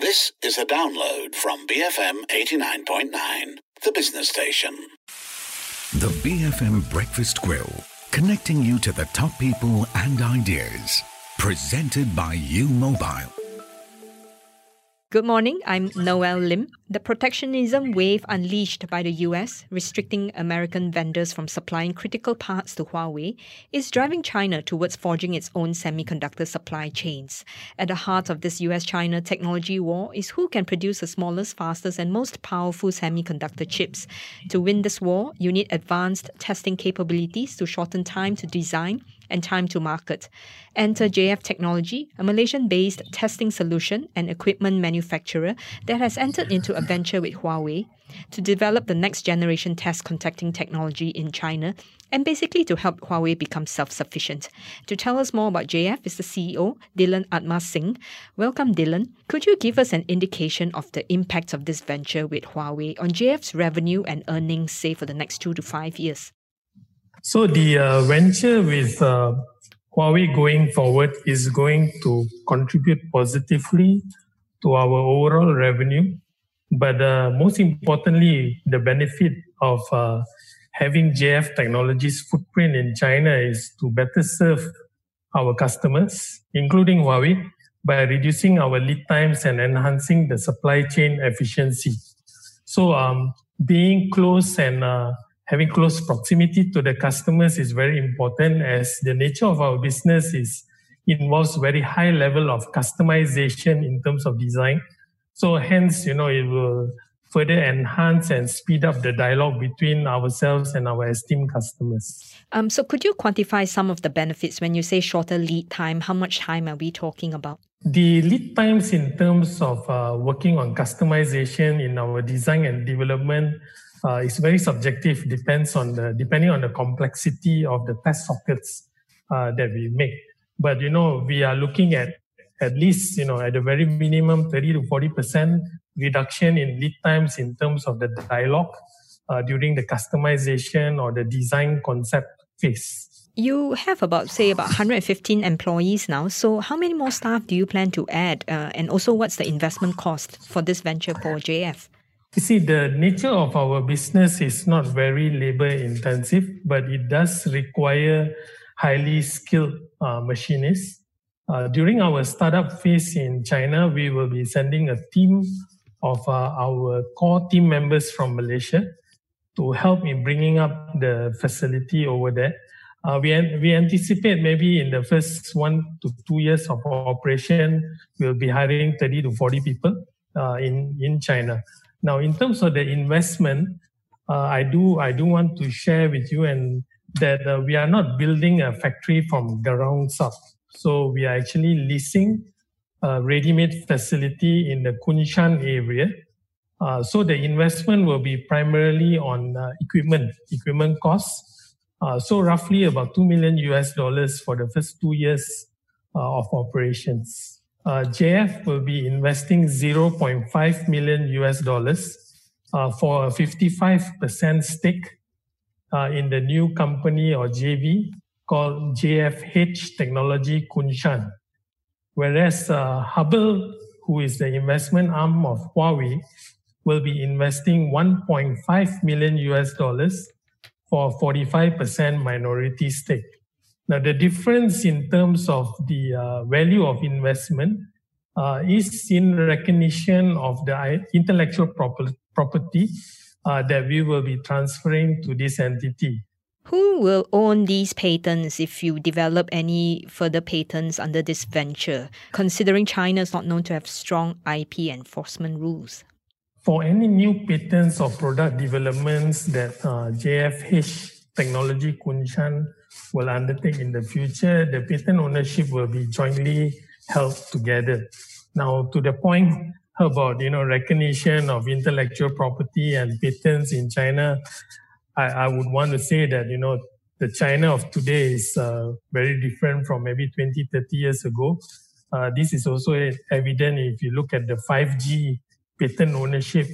This is a download from BFM 89.9, the business station. The BFM Breakfast Grill, connecting you to the top people and ideas. Presented by U Mobile. Good morning, I'm Noel Lim. The protectionism wave unleashed by the US, restricting American vendors from supplying critical parts to Huawei, is driving China towards forging its own semiconductor supply chains. At the heart of this US-China technology war is who can produce the smallest, fastest, and most powerful semiconductor chips. To win this war, you need advanced testing capabilities to shorten time to design and time to market. Enter JF Technology, a Malaysian-based testing solution and equipment manufacturer that has entered into a venture with Huawei to develop the next-generation test contacting technology in China and basically to help Huawei become self-sufficient. To tell us more about JF is the CEO, Dylan Atma Singh. Welcome, Dylan. Could you give us an indication of the impact of this venture with Huawei on JF's revenue and earnings, say, for the next 2 to 5 years? So the venture with Huawei going forward is going to contribute positively to our overall revenue. But most importantly, the benefit of having JF Technologies' footprint in China is to better serve our customers, including Huawei, by reducing our lead times and enhancing the supply chain efficiency. So being close and having close proximity to the customers is very important, as the nature of our business involves very high level of customization in terms of design. So hence, it will further enhance and speed up the dialogue between ourselves and our esteemed customers. So could you quantify some of the benefits when you say shorter lead time? How much time are we talking about? The lead times in terms of working on customization in our design and development is very subjective, depending on the complexity of the test sockets that we make. But, we are looking at least, at the very minimum, 30 to 40% reduction in lead times in terms of the dialogue during the customization or the design concept phase. You have about 115 employees now. So how many more staff do you plan to add? And also, what's the investment cost for this venture for JF? You see, the nature of our business is not very labor intensive, but it does require highly skilled machinists. During our startup phase in China, we will be sending a team of our core team members from Malaysia to help in bringing up the facility over there. We anticipate maybe in the first 1 to 2 years of operation, we'll be hiring 30 to 40 people in China. Now, in terms of the investment, I do want to share with you that we are not building a factory from ground up. So we are actually leasing a ready-made facility in the Kunshan area. So the investment will be primarily on equipment costs. So roughly about $2 million for the first 2 years of operations. JF will be investing $0.5 million for a 55% stake in the new company or JV called JFH Technology Kunshan. Whereas Hubble, who is the investment arm of Huawei, will be investing $1.5 million for a 45% minority stake. Now, the difference in terms of the value of investment is in recognition of the intellectual property that we will be transferring to this entity. Who will own these patents if you develop any further patents under this venture, considering China is not known to have strong IP enforcement rules? For any new patents or product developments that JFH Technology Kunshan will undertake in the future, the patent ownership will be jointly held together. Now, to the point about recognition of intellectual property and patents in China, I would want to say that the China of today is very different from maybe 20, 30 years ago. This is also evident if you look at the 5G patent ownership.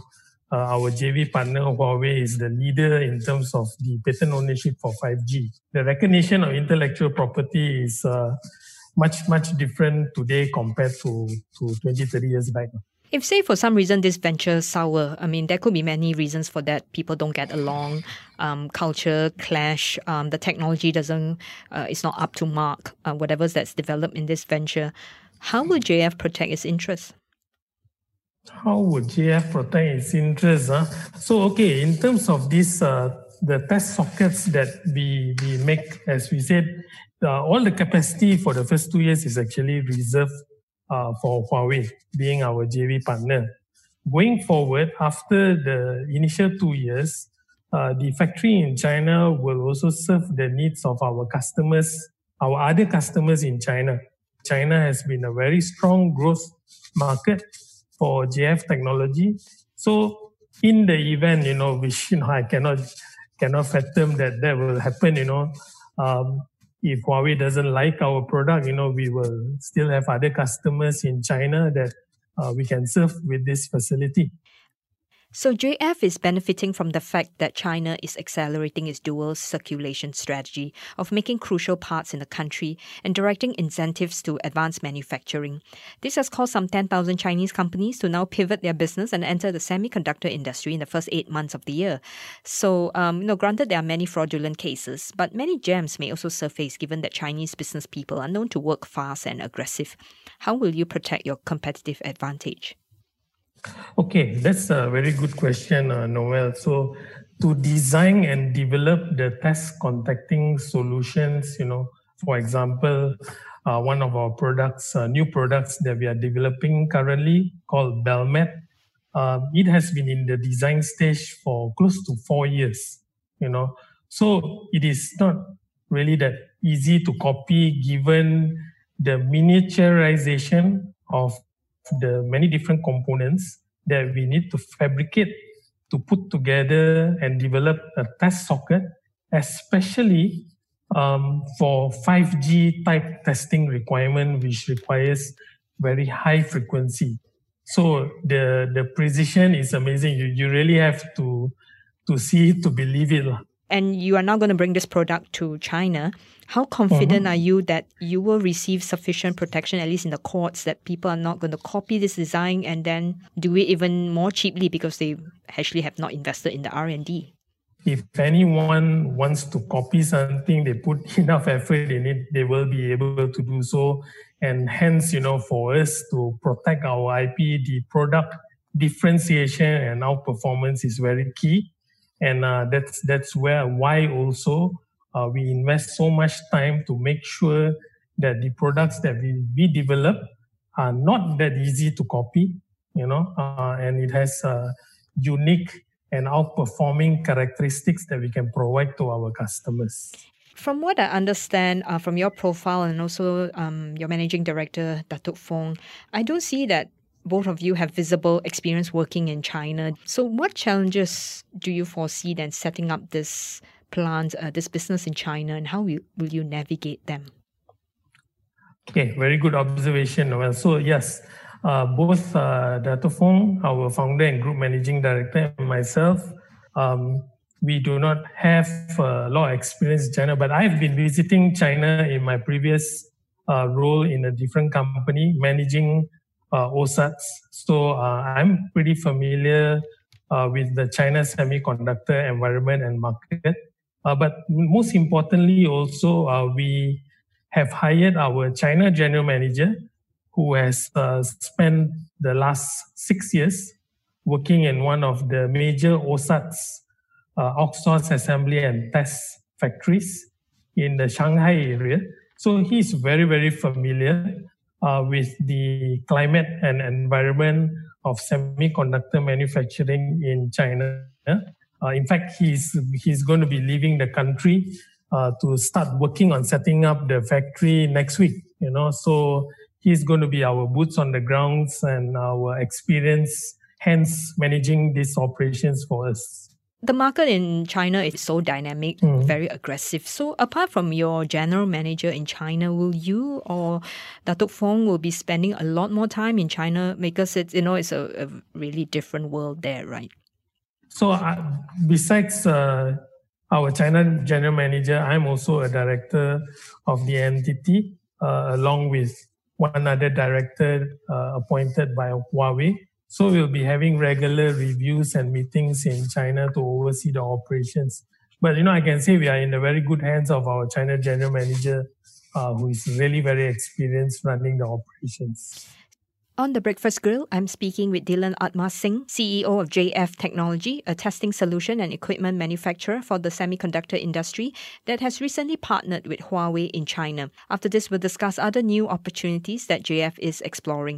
Our JV partner Huawei is the leader in terms of the patent ownership for 5G. The recognition of intellectual property is much different today compared to 20, 30 years back. If, say, for some reason this venture sour, I mean, there could be many reasons for that. People don't get along, culture clash, the technology doesn't, it's not up to mark, whatever that's developed in this venture. How will JF protect its interests? How would JF protect its interests? So, okay, in terms of this, the test sockets that we make, as we said, all the capacity for the first 2 years is actually reserved for Huawei, being our JV partner. Going forward, after the initial 2 years, the factory in China will also serve the needs of our customers, our other customers in China. China has been a very strong growth market for JF technology. So in the event, which, I cannot fathom that will happen, if Huawei doesn't like our product, we will still have other customers in China that we can serve with this facility. So JF is benefiting from the fact that China is accelerating its dual circulation strategy of making crucial parts in the country and directing incentives to advanced manufacturing. This has caused some 10,000 Chinese companies to now pivot their business and enter the semiconductor industry in the first 8 months of the year. So, granted there are many fraudulent cases, but many gems may also surface given that Chinese business people are known to work fast and aggressive. How will you protect your competitive advantage? Okay, that's a very good question, Noel. So to design and develop the test contacting solutions, for example, one of our products, new products that we are developing currently called Belmet, it has been in the design stage for close to 4 years, So it is not really that easy to copy given the miniaturization of the many different components that we need to fabricate to put together and develop a test socket, especially for 5G type testing requirement, which requires very high frequency. So the precision is amazing. You really have to see it to believe it. And you are now going to bring this product to China. How confident are you that you will receive sufficient protection, at least in the courts, that people are not going to copy this design and then do it even more cheaply because they actually have not invested in the R&D? If anyone wants to copy something, they put enough effort in it, they will be able to do so. And hence, for us to protect our IP, the product differentiation and our performance is very key. And that's why also we invest so much time to make sure that the products that we develop are not that easy to copy, and it has unique and outperforming characteristics that we can provide to our customers. From what I understand from your profile and also your managing director, Datuk Fong, I don't see that both of you have visible experience working in China. So what challenges do you foresee then setting up this plant, this business in China, and how will you navigate them? Okay, very good observation, Noel. So yes, both Datuk Fong, our founder and group managing director, and myself, we do not have a lot of experience in China, but I've been visiting China in my previous role in a different company, managing OSATs. So I'm pretty familiar with the China semiconductor environment and market. But most importantly also, we have hired our China general manager who has spent the last 6 years working in one of the major OSATs, outsourced assembly and test factories in the Shanghai area. So he's very, very familiar with the climate and environment of semiconductor manufacturing in China. In fact, he's going to be leaving the country to start working on setting up the factory next week. So he's going to be our boots on the grounds and our experience, hence managing these operations for us. The market in China is so dynamic, very aggressive. So apart from your general manager in China, will you or Datuk Fong will be spending a lot more time in China because it's a really different world there, right? So besides our China general manager, I'm also a director of the entity. along with one other director appointed by Huawei. So we'll be having regular reviews and meetings in China to oversee the operations. But, I can say we are in the very good hands of our China general manager, who is really very experienced running the operations. On the Breakfast Grill, I'm speaking with Dhilan Atma Singh, CEO of JF Technology, a testing solution and equipment manufacturer for the semiconductor industry that has recently partnered with Huawei in China. After this, we'll discuss other new opportunities that JF is exploring.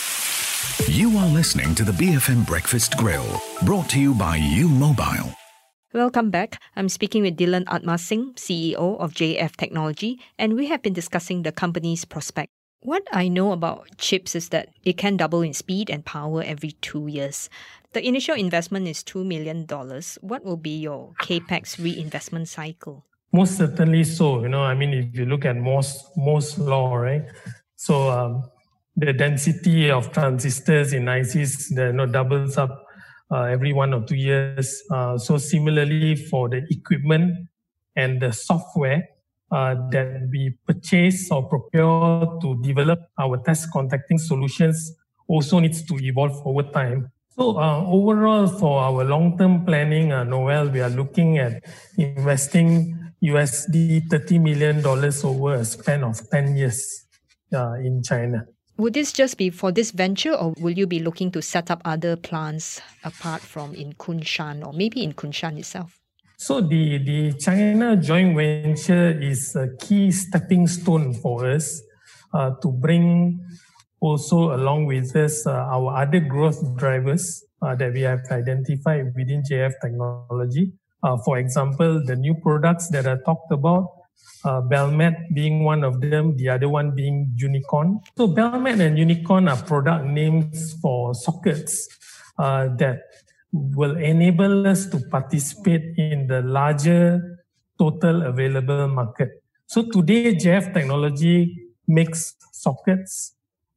You are listening to the BFM Breakfast Grill, brought to you by U Mobile. Welcome back. I'm speaking with Dhilan Atma Singh, CEO of JF Technology, and we have been discussing the company's prospect. What I know about chips is that it can double in speed and power every 2 years. The initial investment is $2 million. What will be your CAPEX reinvestment cycle? Most certainly so. If you look at Moore's law, right? So the density of transistors in ICs doubles up every 1 or 2 years. So similarly for the equipment and the software, that we purchase or procure to develop our test contacting solutions also needs to evolve over time. So overall, for our long-term planning, Noel, we are looking at investing USD $30 million over a span of 10 years in China. Would this just be for this venture, or will you be looking to set up other plants apart from in Kunshan or maybe in Kunshan itself? So the China joint venture is a key stepping stone for us to bring also along with us our other growth drivers that we have identified within JF Technology. For example, the new products that I talked about, Belmet being one of them, the other one being Unicorn. So Belmet and Unicorn are product names for sockets that will enable us to participate in the larger total available market. So today, JF Technology makes sockets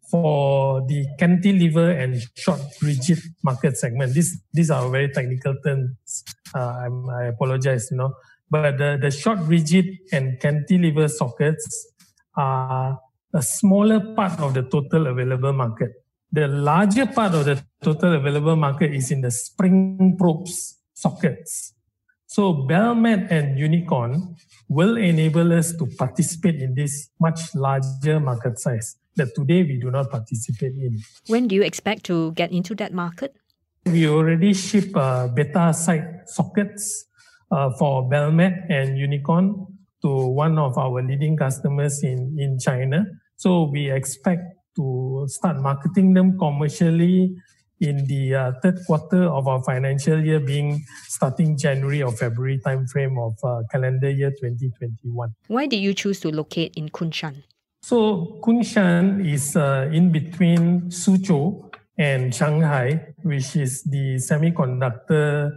for the cantilever and short rigid market segment. These are very technical terms. I apologize, But the short rigid and cantilever sockets are a smaller part of the total available market. The larger part of the total available market is in the spring probes sockets. So Belmet and Unicorn will enable us to participate in this much larger market size that today we do not participate in. When do you expect to get into that market? We already ship beta site sockets for Belmet and Unicorn to one of our leading customers in China. So we expect to start marketing them commercially in the third quarter of our financial year, being starting January or February timeframe of calendar year 2021. Why did you choose to locate in Kunshan? So Kunshan is in between Suzhou and Shanghai, which is the semiconductor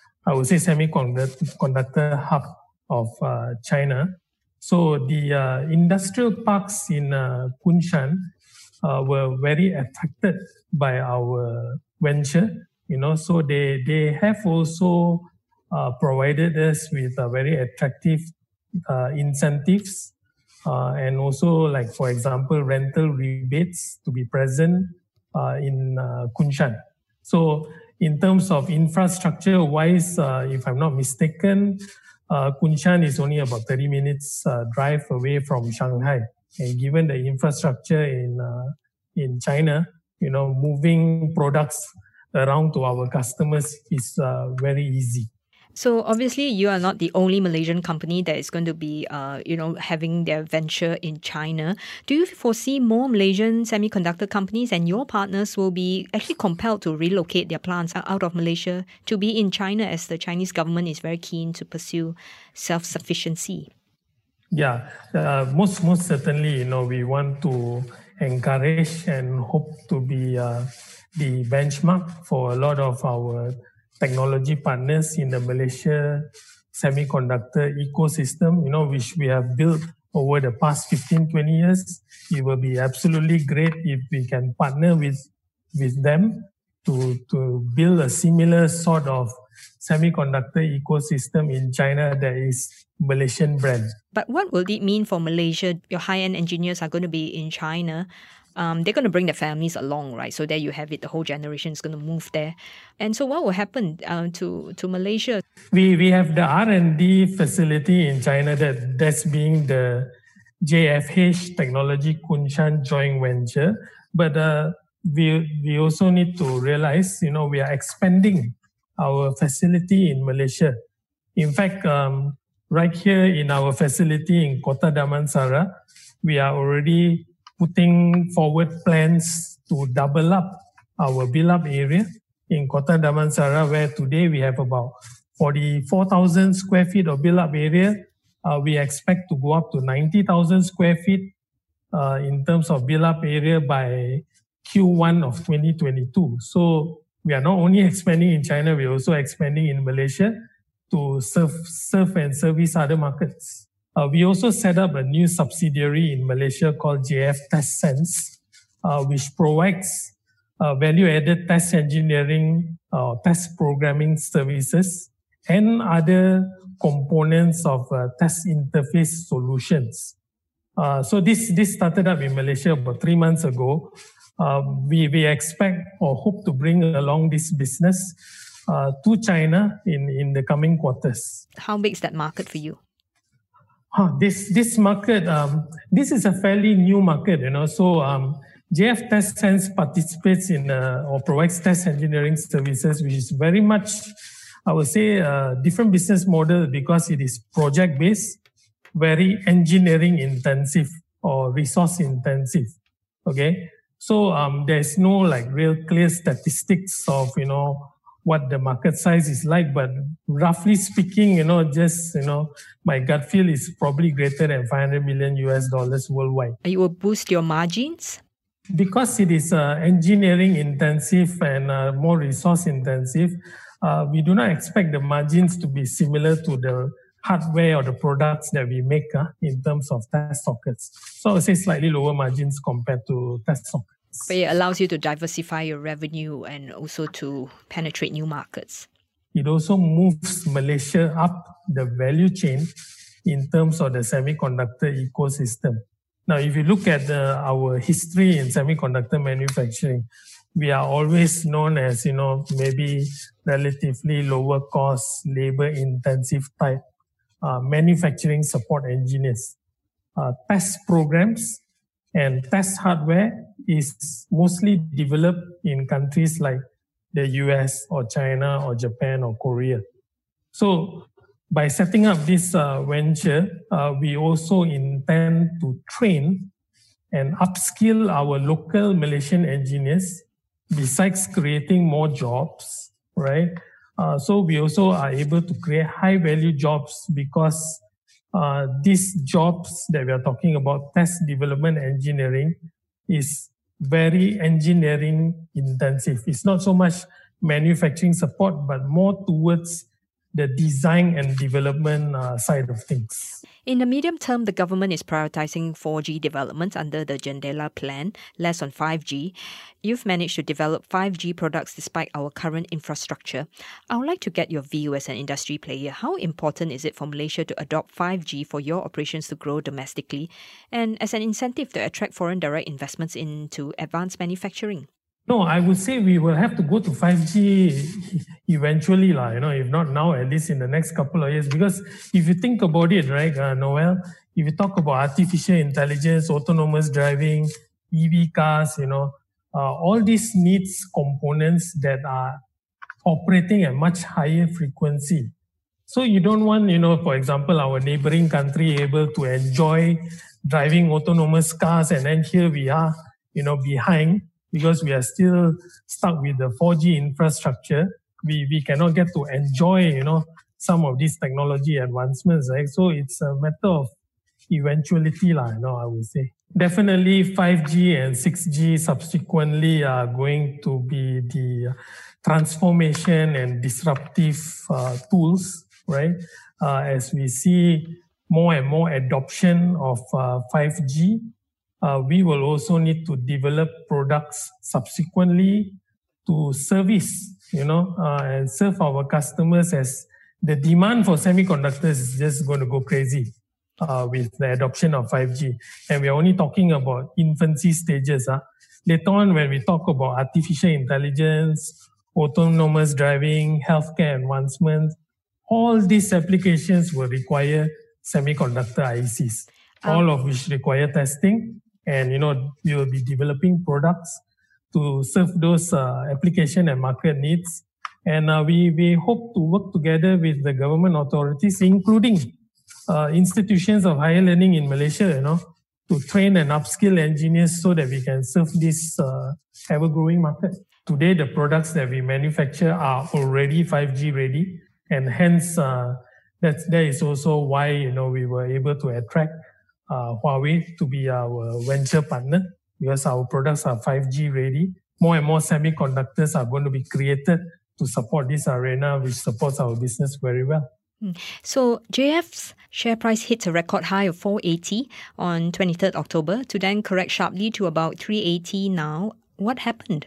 hub of China. So the industrial parks in Kunshan were very attracted by our venture, so they have also provided us with very attractive incentives and also, like, for example, rental rebates to be present in Kunshan. So in terms of infrastructure wise, if I'm not mistaken, Kunshan is only about 30 minutes drive away from Shanghai. And given the infrastructure in China, moving products around to our customers is very easy. So obviously, you are not the only Malaysian company that is going to be, having their venture in China. Do you foresee more Malaysian semiconductor companies and your partners will be actually compelled to relocate their plants out of Malaysia to be in China, as the Chinese government is very keen to pursue self-sufficiency? Yeah, most certainly, we want to encourage and hope to be the benchmark for a lot of our technology partners in the Malaysia semiconductor ecosystem, which we have built over the past 15, 20 years. It will be absolutely great if we can partner with them to build a similar sort of semiconductor ecosystem in China that is Malaysian brand. But what will it mean for Malaysia? Your high-end engineers are going to be in China. They're going to bring their families along, right? So there you have it. The whole generation is going to move there. And so what will happen to Malaysia? We have the R&D facility in China that's being the JFH Technology Kunshan joint venture. But we also need to realize, we are expanding our facility in Malaysia. In fact, right here in our facility in Kota Damansara, we are already putting forward plans to double up our build-up area in Kota Damansara, where today we have about 44,000 square feet of build-up area. We expect to go up to 90,000 square feet in terms of build-up area by Q1 of 2022. So we are not only expanding in China, we are also expanding in Malaysia to serve and service other markets. We also set up a new subsidiary in Malaysia called JF Test Sense, which provides value-added test engineering, test programming services, and other components of test interface solutions. So this started up in Malaysia about 3 months ago. We expect or hope to bring along this business to China in the coming quarters. How big is that market for you? This market, this is a fairly new market, So JF Test Sense participates in or provides test engineering services, which is very much, I would say, a different business model because it is project-based, very engineering intensive or resource intensive. Okay, so there's no real clear statistics of what the market size is like, but roughly speaking, my gut feel is probably greater than $500 million worldwide. You will boost your margins? Because it is engineering intensive and more resource intensive, we do not expect the margins to be similar to the hardware or the products that we make in terms of test sockets. So I would say slightly lower margins compared to test sockets. But it allows you to diversify your revenue and also to penetrate new markets. It also moves Malaysia up the value chain in terms of the semiconductor ecosystem. Now, if you look at our history in semiconductor manufacturing, we are always known as, maybe relatively lower cost, labor intensive type manufacturing support engineers. Test programs and test hardware is mostly developed in countries like the US or China or Japan or Korea. So by setting up this venture, we also intend to train and upskill our local Malaysian engineers besides creating more jobs, right? So we also are able to create high value jobs because these jobs that we are talking about, test development engineering, is very engineering intensive. It's not so much manufacturing support, but more towards the design and development side of things. In the medium term, the government is prioritizing 4G development under the Jendela plan, less on 5G. You've managed to develop 5G products despite our current infrastructure. I would like to get your view as an industry player. How important is it for Malaysia to adopt 5G for your operations to grow domestically and as an incentive to attract foreign direct investments into advanced manufacturing? No, I would say we will have to go to 5G eventually, if not now, at least in the next couple of years. Because if you think about it, right, Noel, if you talk about artificial intelligence, autonomous driving, EV cars, all these needs components that are operating at much higher frequency. So you don't want, for example, our neighboring country able to enjoy driving autonomous cars, and then here we are, behind. Because we are still stuck with the 4G infrastructure, we cannot get to enjoy, some of these technology advancements, right? So it's a matter of eventuality, I would say. Definitely 5G and 6G subsequently are going to be the transformation and disruptive tools, right? As we see more and more adoption of 5G, we will also need to develop products subsequently to service and serve our customers, as the demand for semiconductors is just going to go crazy with the adoption of 5G. And we are only talking about infancy stages. Later on, when we talk about artificial intelligence, autonomous driving, healthcare advancements, all these applications will require semiconductor ICs, all of which require testing. And, we will be developing products to serve those application and market needs. And we hope to work together with the government authorities, including institutions of higher learning in Malaysia, to train and upskill engineers so that we can serve this ever-growing market. Today, the products that we manufacture are already 5G ready, and hence that is also why we were able to attract Huawei to be our venture partner, because our products are 5G ready. More and more semiconductors are going to be created to support this arena, which supports our business very well. So JF's share price hit a record high of 480 on 23rd October to then correct sharply to about 380 now. What happened?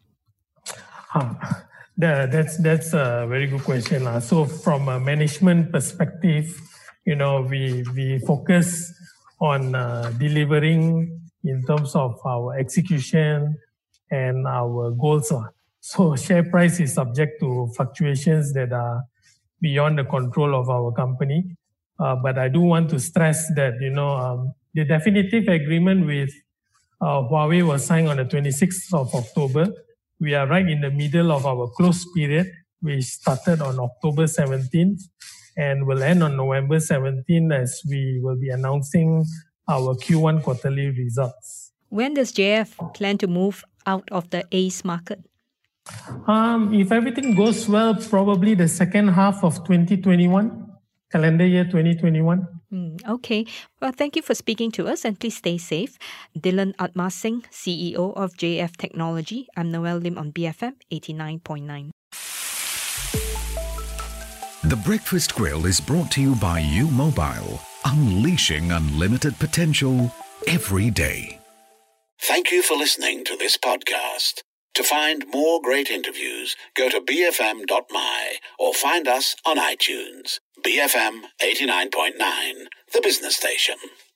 That's a very good question. So from a management perspective, we focus on delivering in terms of our execution and our goals. So share price is subject to fluctuations that are beyond the control of our company. But I do want to stress that, the definitive agreement with Huawei was signed on the 26th of October. We are right in the middle of our close period, which started on October 17th and will end on November 17th, as we will be announcing our Q1 quarterly results. When does JF plan to move out of the ACE market? If everything goes well, probably the second half of 2021, calendar year 2021. Okay. Well, thank you for speaking to us, and please stay safe. Dylan Atmasing, CEO of JF Technology. I'm Noel Lim on BFM 89.9. The Breakfast Grill is brought to you by U Mobile, unleashing unlimited potential every day. Thank you for listening to this podcast. To find more great interviews, go to bfm.my or find us on iTunes. BFM 89.9, the business station.